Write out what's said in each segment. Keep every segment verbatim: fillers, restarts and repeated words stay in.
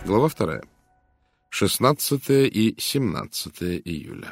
Глава вторая. шестнадцатое и семнадцатое июля.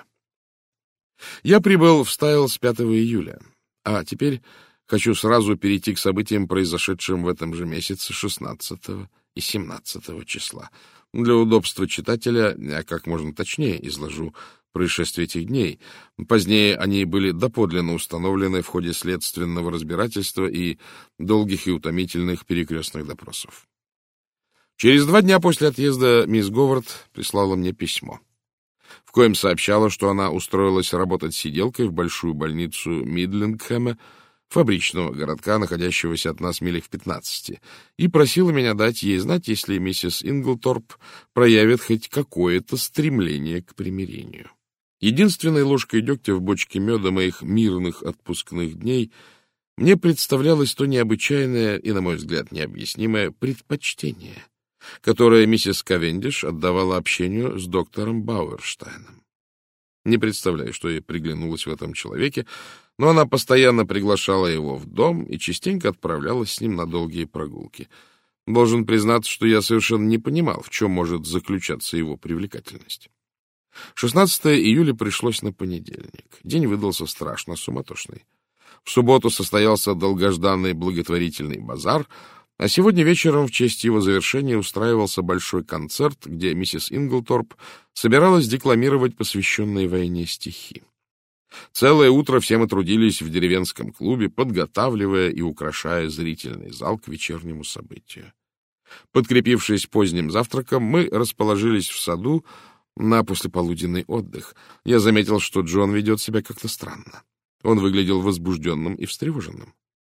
Я прибыл в Стайлс пятого июля, а теперь хочу сразу перейти к событиям, произошедшим в этом же месяце шестнадцатого и семнадцатого числа. Для удобства читателя я как можно точнее изложу происшествия этих дней. Позднее они были доподлинно установлены в ходе следственного разбирательства и долгих и утомительных перекрестных допросов. Через два дня после отъезда мисс Говард прислала мне письмо, в коем сообщала, что она устроилась работать сиделкой в большую больницу Мидлингхэма, фабричного городка, находящегося от нас милях в пятнадцати, и просила меня дать ей знать, если миссис Инглторп проявит хоть какое-то стремление к примирению. Единственной ложкой дегтя в бочке меда моих мирных отпускных дней мне представлялось то необычайное и, на мой взгляд, необъяснимое предпочтение, которое миссис Кавендиш отдавала общению с доктором Бауэрштайном. Не представляю, что ей приглянулось в этом человеке, но она постоянно приглашала его в дом и частенько отправлялась с ним на долгие прогулки. Должен признаться, что я совершенно не понимал, в чем может заключаться его привлекательность. шестнадцатое июля пришлось на понедельник. День выдался страшно суматошный. В субботу состоялся долгожданный благотворительный базар, а сегодня вечером в честь его завершения устраивался большой концерт, где миссис Инглторп собиралась декламировать посвященные войне стихи. Целое утро все мы трудились в деревенском клубе, подготавливая и украшая зрительный зал к вечернему событию. Подкрепившись поздним завтраком, мы расположились в саду на послеполуденный отдых. Я заметил, что Джон ведет себя как-то странно. Он выглядел возбужденным и встревоженным.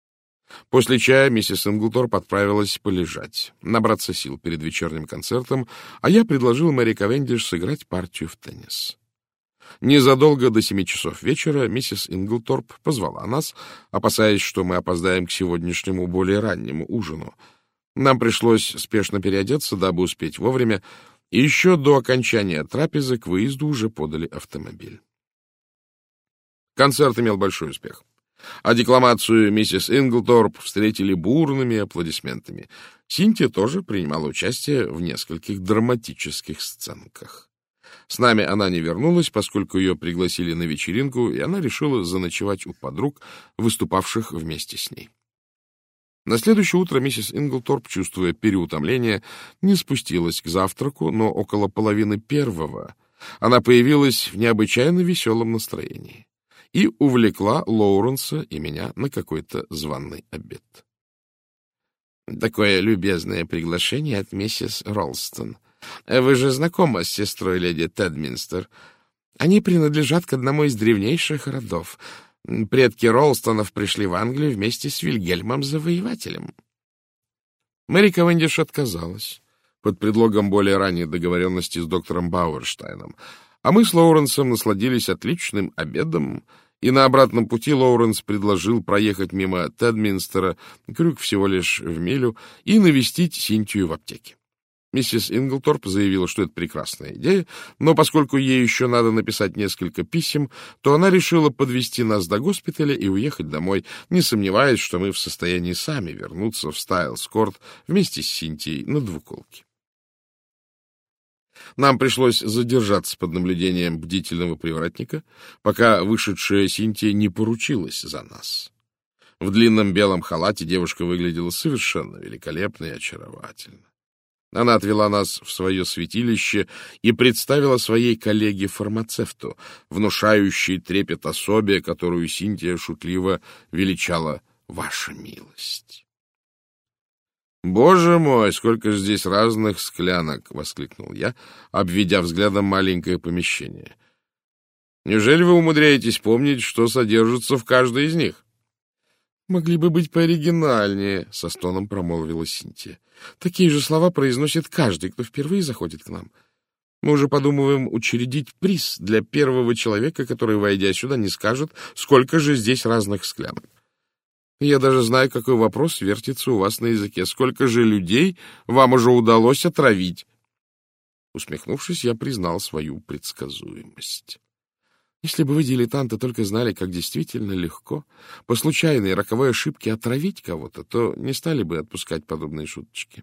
После чая миссис Инглторп отправилась полежать, набраться сил перед вечерним концертом, а я предложил Мэри Кавендиш сыграть партию в теннис. Незадолго до семи часов вечера миссис Инглторп позвала нас, опасаясь, что мы опоздаем к сегодняшнему более раннему ужину. Нам пришлось спешно переодеться, дабы успеть вовремя, и еще до окончания трапезы к выезду уже подали автомобиль. Концерт имел большой успех, а декламацию миссис Инглторп встретили бурными аплодисментами. Синтия тоже принимала участие в нескольких драматических сценках. С нами она не вернулась, поскольку ее пригласили на вечеринку, и она решила заночевать у подруг, выступавших вместе с ней. На следующее утро миссис Инглторп, чувствуя переутомление, не спустилась к завтраку, но около половины первого она появилась в необычайно веселом настроении и увлекла Лоуренса и меня на какой-то званый обед. — Такое любезное приглашение от миссис Ролстон. Вы же знакомы с сестрой леди Тедминстер. Они принадлежат к одному из древнейших родов. Предки Ролстонов пришли в Англию вместе с Вильгельмом Завоевателем. Мэри Кавендиш отказалась под предлогом более ранней договоренности с доктором Бауэрштайном, а мы с Лоуренсом насладились отличным обедом, и на обратном пути Лоуренс предложил проехать мимо Тедминстера, крюк всего лишь в милю, и навестить Синтию в аптеке. Миссис Инглторп заявила, что это прекрасная идея, но поскольку ей еще надо написать несколько писем, то она решила подвезти нас до госпиталя и уехать домой, не сомневаясь, что мы в состоянии сами вернуться в Стайлс-Корт вместе с Синтией на двуколке. Нам пришлось задержаться под наблюдением бдительного привратника, пока вышедшая Синтия не поручилась за нас. В длинном белом халате девушка выглядела совершенно великолепно и очаровательно. Она отвела нас в свое святилище и представила своей коллеге-фармацевту, внушающей трепет особе, которую Синтия шутливо величала «Ваша милость». «Боже мой, сколько же здесь разных склянок!» — воскликнул я, обведя взглядом маленькое помещение. «Неужели вы умудряетесь помнить, что содержится в каждой из них?» «Могли бы быть пооригинальнее», — со стоном промолвила Синтия. «Такие же слова произносит каждый, кто впервые заходит к нам. Мы уже подумываем учредить приз для первого человека, который, войдя сюда, не скажет, сколько же здесь разных склянок. Я даже знаю, какой вопрос вертится у вас на языке. Сколько же людей вам уже удалось отравить?» Усмехнувшись, я признал свою предсказуемость. Если бы вы, дилетанты, только знали, как действительно легко по случайной роковой ошибке отравить кого-то, то не стали бы отпускать подобные шуточки.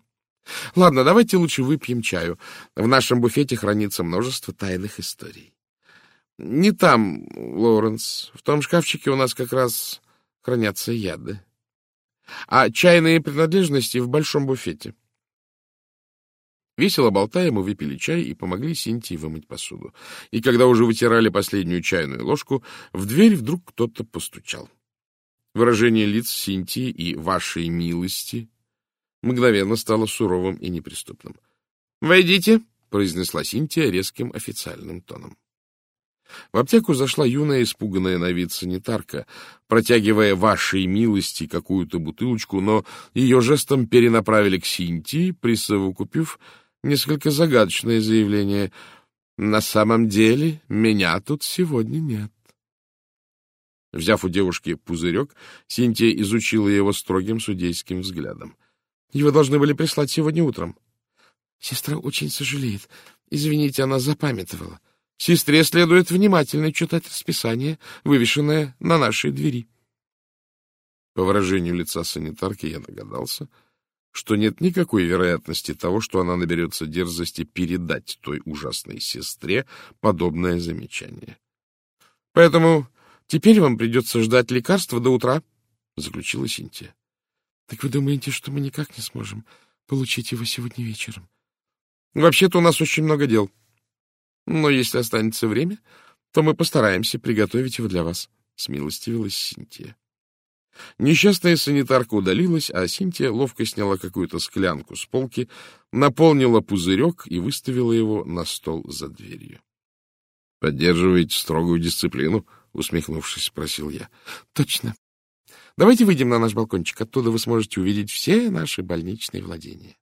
Ладно, давайте лучше выпьем чаю. В нашем буфете хранится множество тайных историй. Не там, Лоуренс. В том шкафчике у нас как раз хранятся яды. А чайные принадлежности в большом буфете. Весело болтая, мы выпили чай и помогли Синтии вымыть посуду. И когда уже вытирали последнюю чайную ложку, в дверь вдруг кто-то постучал. Выражение лиц Синтии и вашей милости мгновенно стало суровым и неприступным. «Войдите», — произнесла Синтия резким официальным тоном. В аптеку зашла юная, испуганная на вид санитарка, протягивая вашей милости какую-то бутылочку, но ее жестом перенаправили к Синтии, присовокупив несколько загадочное заявление: «На самом деле меня тут сегодня нет». Взяв у девушки пузырек, Синтия изучила его строгим судейским взглядом. «Его должны были прислать сегодня утром». «Сестра очень сожалеет. Извините, она запамятовала. Сестре следует внимательно читать расписание, вывешенное на нашей двери». По выражению лица санитарки я догадался, что нет никакой вероятности того, что она наберется дерзости передать той ужасной сестре подобное замечание. «Поэтому теперь вам придется ждать лекарства до утра», — заключила Синтия. — Так вы думаете, что мы никак не сможем получить его сегодня вечером? — Вообще-то у нас очень много дел. Но если останется время, то мы постараемся приготовить его для вас, — смилостивилась Синтия. Несчастная санитарка удалилась, а Синтия ловко сняла какую-то склянку с полки, наполнила пузырек и выставила его на стол за дверью. — Поддерживаете строгую дисциплину? — усмехнувшись, спросил я. — Точно. Давайте выйдем на наш балкончик. Оттуда вы сможете увидеть все наши больничные владения.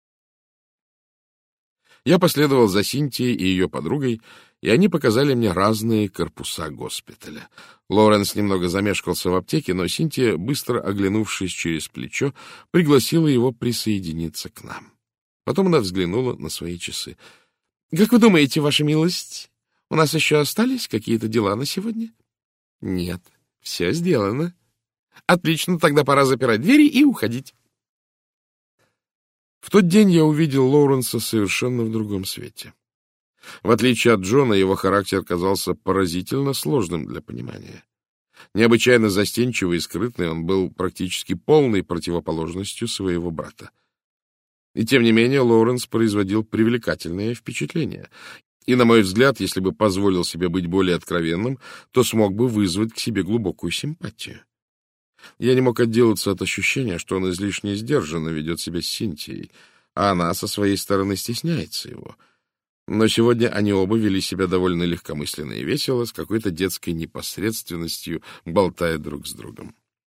Я последовал за Синтией и ее подругой, и они показали мне разные корпуса госпиталя. Лоуренс немного замешкался в аптеке, но Синтия, быстро оглянувшись через плечо, пригласила его присоединиться к нам. Потом она взглянула на свои часы. — Как вы думаете, ваша милость, у нас еще остались какие-то дела на сегодня? — Нет, все сделано. — Отлично, тогда пора запирать двери и уходить. В тот день я увидел Лоуренса совершенно в другом свете. В отличие от Джона, его характер казался поразительно сложным для понимания. Необычайно застенчивый и скрытный, он был практически полной противоположностью своего брата. И тем не менее Лоуренс производил привлекательное впечатление. И, на мой взгляд, если бы позволил себе быть более откровенным, то смог бы вызвать к себе глубокую симпатию. Я не мог отделаться от ощущения, что он излишне сдержанно ведет себя с Синтией, а она со своей стороны стесняется его. Но сегодня они оба вели себя довольно легкомысленно и весело, с какой-то детской непосредственностью, болтая друг с другом.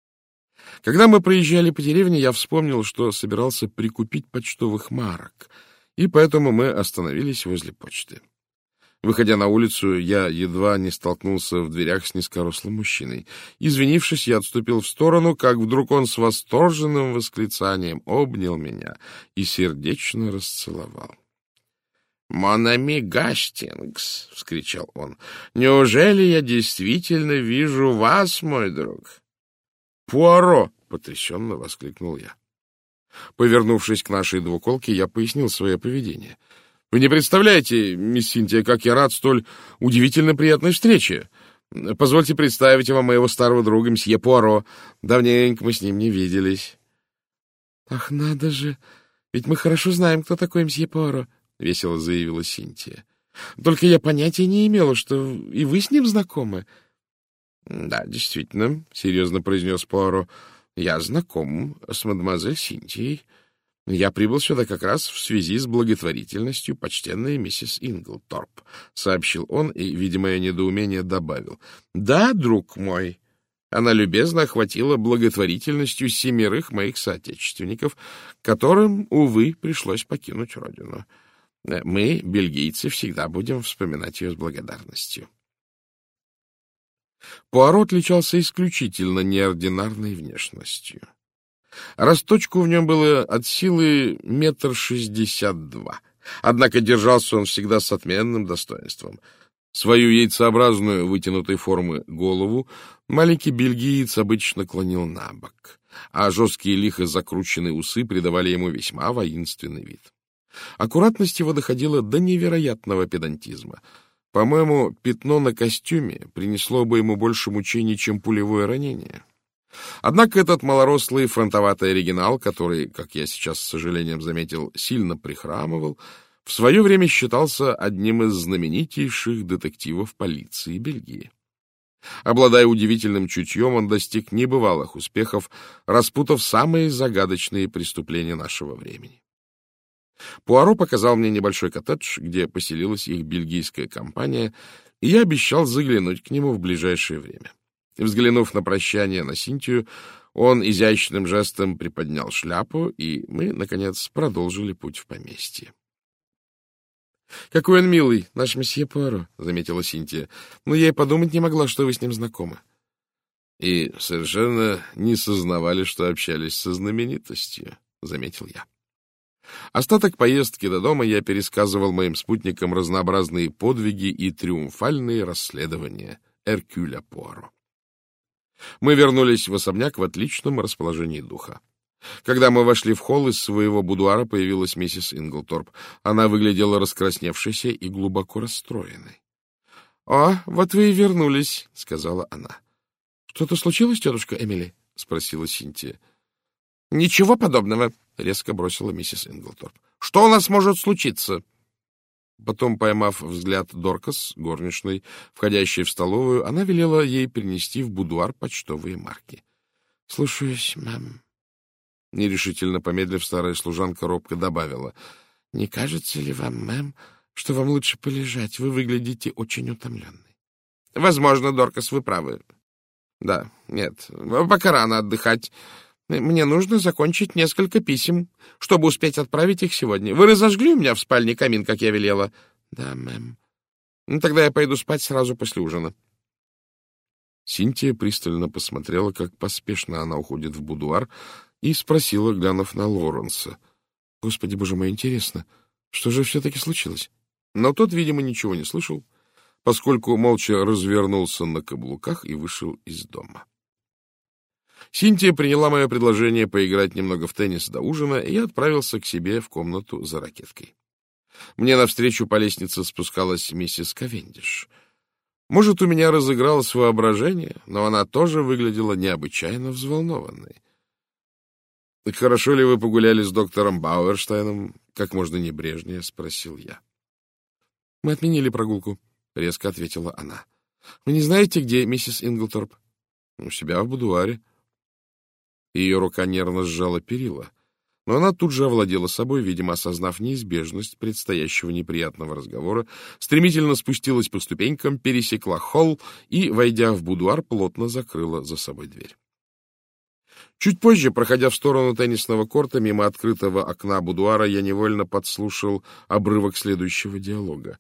Когда мы проезжали по деревне, я вспомнил, что собирался прикупить почтовых марок, и поэтому мы остановились возле почты. Выходя на улицу, я едва не столкнулся в дверях с низкорослым мужчиной. Извинившись, я отступил в сторону, как вдруг он с восторженным восклицанием обнял меня и сердечно расцеловал. «Мон ами Гастингс!» — вскричал он. «Неужели я действительно вижу вас, мой друг?» «Пуаро!» — потрясенно воскликнул я. Повернувшись к нашей двуколке, я пояснил свое поведение. «Вы не представляете, мисс Синтия, как я рад столь удивительно приятной встрече. Позвольте представить вам моего старого друга, мсье Пуаро. Давненько мы с ним не виделись». «Ах, надо же! Ведь мы хорошо знаем, кто такой мсье Пуаро», — весело заявила Синтия. «Только я понятия не имела, что и вы с ним знакомы». «Да, действительно», — серьезно произнес Пуаро, — «я знаком с мадемуазель Синтией. Я прибыл сюда как раз в связи с благотворительностью почтенной миссис Инглторп», — сообщил он и, видимое недоумение, добавил. «Да, друг мой, она любезно охватила благотворительностью семерых моих соотечественников, которым, увы, пришлось покинуть родину. Мы, бельгийцы, всегда будем вспоминать ее с благодарностью». Пуаро отличался исключительно неординарной внешностью. Росточку в нем было от силы метр шестьдесят два, однако держался он всегда с отменным достоинством. Свою яйцеобразную вытянутой формы голову маленький бельгиец обычно клонил на бок, а жесткие лихо закрученные усы придавали ему весьма воинственный вид. Аккуратность его доходила до невероятного педантизма. По-моему, пятно на костюме принесло бы ему больше мучений, чем пулевое ранение. Однако этот малорослый фронтоватый оригинал, который, как я сейчас с сожалением заметил, сильно прихрамывал, в свое время считался одним из знаменитейших детективов полиции Бельгии. Обладая удивительным чутьем, он достиг небывалых успехов, распутав самые загадочные преступления нашего времени. Пуаро показал мне небольшой коттедж, где поселилась их бельгийская компания, и я обещал заглянуть к нему в ближайшее время. Взглянув на прощание на Синтию, он изящным жестом приподнял шляпу, и мы, наконец, продолжили путь в поместье. — Какой он милый, наш месье Пуаро, — заметила Синтия. — Но я и подумать не могла, что вы с ним знакомы. — И совершенно не сознавали, что общались со знаменитостью, — заметил я. Остаток поездки до дома я пересказывал моим спутникам разнообразные подвиги и триумфальные расследования Эркюля Пуаро. Мы вернулись в особняк в отличном расположении духа. Когда мы вошли в холл, из своего будуара появилась миссис Инглторп. Она выглядела раскрасневшейся и глубоко расстроенной. — О, вот вы и вернулись, — сказала она. — Что-то случилось, тетушка Эмили? — спросила Синтия. — Ничего подобного, — резко бросила миссис Инглторп. — Что у нас может случиться? Потом, поймав взгляд Доркас, горничной, входящей в столовую, она велела ей принести в будуар почтовые марки. — Слушаюсь, мэм. Нерешительно помедлив, старая служанка робко добавила. — Не кажется ли вам, мэм, что вам лучше полежать? Вы выглядите очень утомленной. — Возможно, Доркас, вы правы. — Да, нет, пока рано отдыхать. Мне нужно закончить несколько писем, чтобы успеть отправить их сегодня. Вы разожгли у меня в спальне камин, как я велела? — Да, мэм. — Ну, тогда я пойду спать сразу после ужина. Синтия пристально посмотрела, как поспешно она уходит в будуар, и спросила, глянув на Лоренса. — Господи, боже мой, интересно, что же все-таки случилось? Но тот, видимо, ничего не слышал, поскольку молча развернулся на каблуках и вышел из дома. Синтия приняла мое предложение поиграть немного в теннис до ужина, и я отправился к себе в комнату за ракеткой. Мне навстречу по лестнице спускалась миссис Кавендиш. Может, у меня разыгралось воображение, но она тоже выглядела необычайно взволнованной. — Хорошо ли вы погуляли с доктором Бауэрштайном? — как можно небрежнее спросил я. — Мы отменили прогулку, — резко ответила она. — Вы не знаете, где миссис Инглторп? — У себя в будуаре. Ее рука нервно сжала перила, но она тут же овладела собой, видимо, осознав неизбежность предстоящего неприятного разговора, стремительно спустилась по ступенькам, пересекла холл и, войдя в будуар, плотно закрыла за собой дверь. Чуть позже, проходя в сторону теннисного корта, мимо открытого окна будуара, я невольно подслушал обрывок следующего диалога.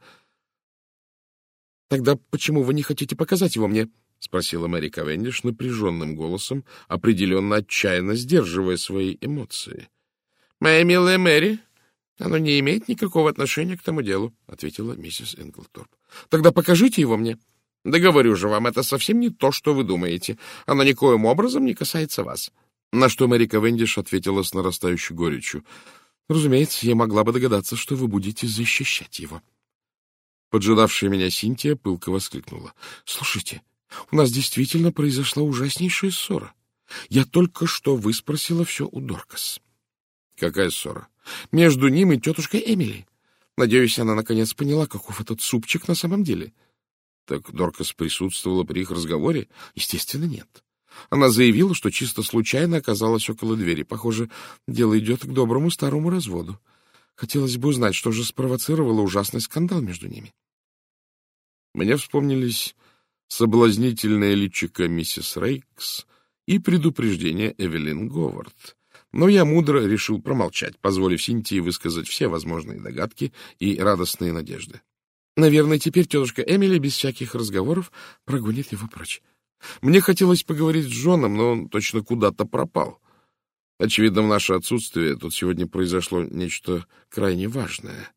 — Тогда почему вы не хотите показать его мне? — спросила Мэри Кавендиш напряженным голосом, определенно отчаянно сдерживая свои эмоции. — Моя милая Мэри, оно не имеет никакого отношения к тому делу, — ответила миссис Инглторп. — Тогда покажите его мне. — Да говорю же вам, это совсем не то, что вы думаете. Оно никоим образом не касается вас. На что Мэри Кавендиш ответила с нарастающей горечью. — Разумеется, я могла бы догадаться, что вы будете защищать его. Поджидавшая меня Синтия пылко воскликнула. — Слушайте, у нас действительно произошла ужаснейшая ссора. Я только что выспросила все у Доркас. — Какая ссора? — Между ним и тетушкой Эмили. Надеюсь, она наконец поняла, каков этот супчик на самом деле. — Так Доркас присутствовала при их разговоре? — Естественно, нет. Она заявила, что чисто случайно оказалась около двери. Похоже, дело идет к доброму старому разводу. Хотелось бы узнать, что же спровоцировало ужасный скандал между ними. Мне вспомнились соблазнительное личико миссис Рейкс и предупреждение Эвелин Говард. Но я мудро решил промолчать, позволив Синтии высказать все возможные догадки и радостные надежды. Наверное, теперь тетушка Эмили без всяких разговоров прогонит его прочь. Мне хотелось поговорить с Джоном, но он точно куда-то пропал. Очевидно, в наше отсутствие тут сегодня произошло нечто крайне важное.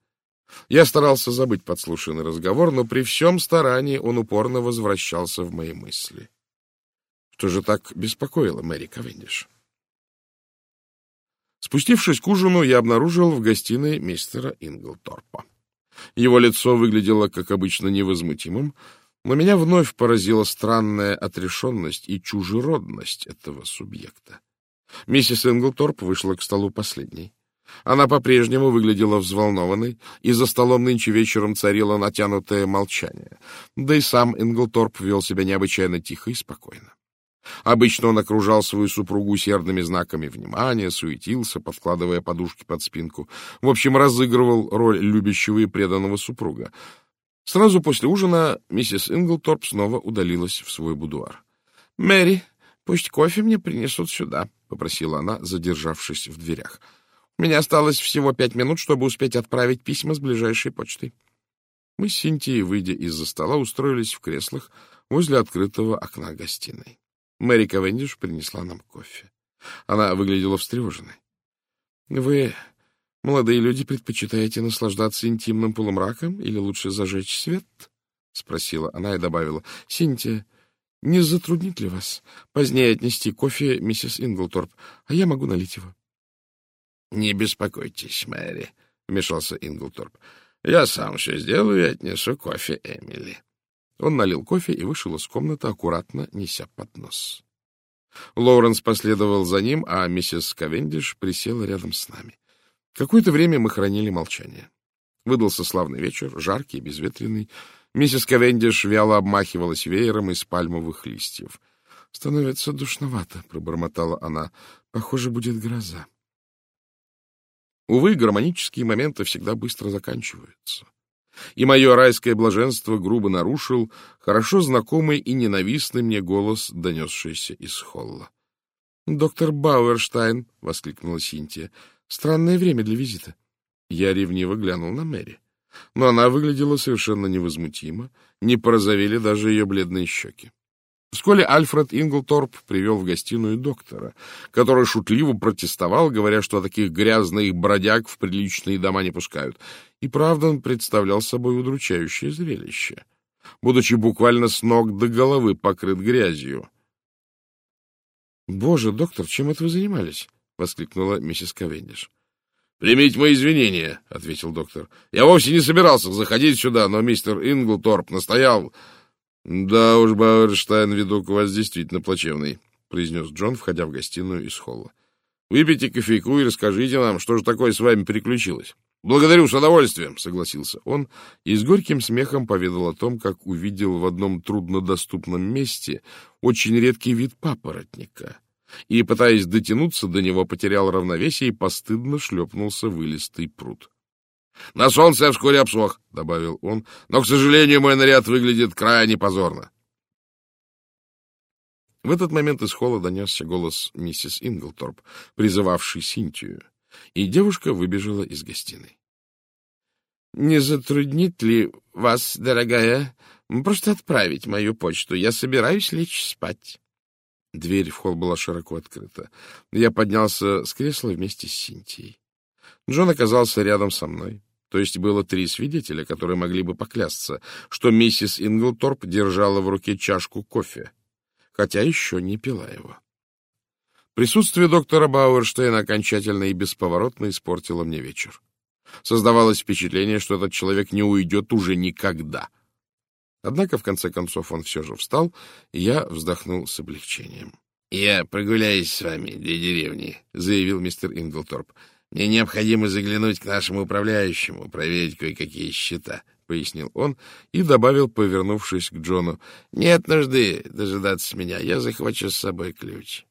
Я старался забыть подслушанный разговор, но при всем старании он упорно возвращался в мои мысли. Что же так беспокоило Мэри Кавендиш? Спустившись к ужину, я обнаружил в гостиной мистера Инглторпа. Его лицо выглядело, как обычно, невозмутимым, но меня вновь поразила странная отрешенность и чужеродность этого субъекта. Миссис Инглторп вышла к столу последней. Она по-прежнему выглядела взволнованной, и за столом нынче вечером царило натянутое молчание. Да и сам Инглторп вел себя необычайно тихо и спокойно. Обычно он окружал свою супругу усердными знаками внимания, суетился, подкладывая подушки под спинку. В общем, разыгрывал роль любящего и преданного супруга. Сразу после ужина миссис Инглторп снова удалилась в свой будуар. — Мэри, пусть кофе мне принесут сюда, — попросила она, задержавшись в дверях. — У меня осталось всего пять минут, чтобы успеть отправить письма с ближайшей почтой. Мы с Синтией, выйдя из-за стола, устроились в креслах возле открытого окна гостиной. Мэри Кавендиш принесла нам кофе. Она выглядела встревоженной. — Вы, молодые люди, предпочитаете наслаждаться интимным полумраком или лучше зажечь свет? — спросила она и добавила. — Синтия, не затруднит ли вас позднее отнести кофе миссис Инглторп, а я могу налить его? — Не беспокойтесь, Мэри, — вмешался Инглторп. — Я сам все сделаю и отнесу кофе Эмили. Он налил кофе и вышел из комнаты, аккуратно неся поднос. Лоуренс последовал за ним, а миссис Кавендиш присела рядом с нами. Какое-то время мы хранили молчание. Выдался славный вечер, жаркий и безветренный. Миссис Кавендиш вяло обмахивалась веером из пальмовых листьев. — Становится душновато, — пробормотала она. — Похоже, будет гроза. Увы, гармонические моменты всегда быстро заканчиваются. И мое райское блаженство грубо нарушил хорошо знакомый и ненавистный мне голос, донесшийся из холла. — Доктор Бауэрштайн! — воскликнула Синтия. — Странное время для визита. Я ревниво глянул на Мэри. Но она выглядела совершенно невозмутимо, не порозовели даже ее бледные щеки. Вскоре Альфред Инглторп привел в гостиную доктора, который шутливо протестовал, говоря, что таких грязных бродяг в приличные дома не пускают. И правда, он представлял собой удручающее зрелище, будучи буквально с ног до головы покрыт грязью. — Боже, доктор, чем это вы занимались? — воскликнула миссис Кавендиш. — Примите мои извинения, — ответил доктор. — Я вовсе не собирался заходить сюда, но мистер Инглторп настоял... — Да уж, Бауэрштайн, видок у вас действительно плачевный, — произнес Джон, входя в гостиную из холла. — Выпейте кофейку и расскажите нам, что же такое с вами приключилось. — Благодарю, с удовольствием, — согласился он и с горьким смехом поведал о том, как увидел в одном труднодоступном месте очень редкий вид папоротника и, пытаясь дотянуться до него, потерял равновесие и постыдно шлепнулся в илистый пруд. — На солнце я вскоре обсох, — добавил он, — но, к сожалению, мой наряд выглядит крайне позорно. В этот момент из холла донесся голос миссис Инглторп, призывавший Синтию, и девушка выбежала из гостиной. — Не затруднит ли вас, дорогая, просто отправить мою почту? Я собираюсь лечь спать. Дверь в холл была широко открыта. Я поднялся с кресла вместе с Синтией. Джон оказался рядом со мной. То есть было три свидетеля, которые могли бы поклясться, что миссис Инглторп держала в руке чашку кофе, хотя еще не пила его. Присутствие доктора Бауэрштейна окончательно и бесповоротно испортило мне вечер. Создавалось впечатление, что этот человек не уйдет уже никогда. Однако, в конце концов, он все же встал, и я вздохнул с облегчением. — Я прогуляюсь с вами для деревни, — заявил мистер Инглторп. — Мне необходимо заглянуть к нашему управляющему, проверить кое-какие счета, — пояснил он и добавил, повернувшись к Джону. — Нет нужды дожидаться меня, я захвачу с собой ключ.